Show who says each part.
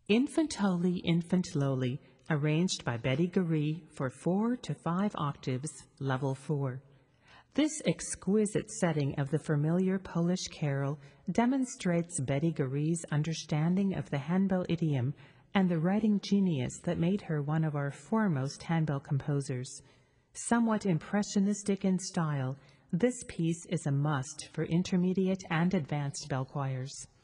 Speaker 1: Infant Holy, Infant Lowly, arranged by Betty Garee for 4 to 5 octaves, level 4. This exquisite setting of the familiar Polish carol demonstrates Betty Garee's understanding of the handbell idiom and the writing genius that made her one of our foremost handbell composers. Somewhat impressionistic in style, this piece is a must for intermediate and advanced bell choirs.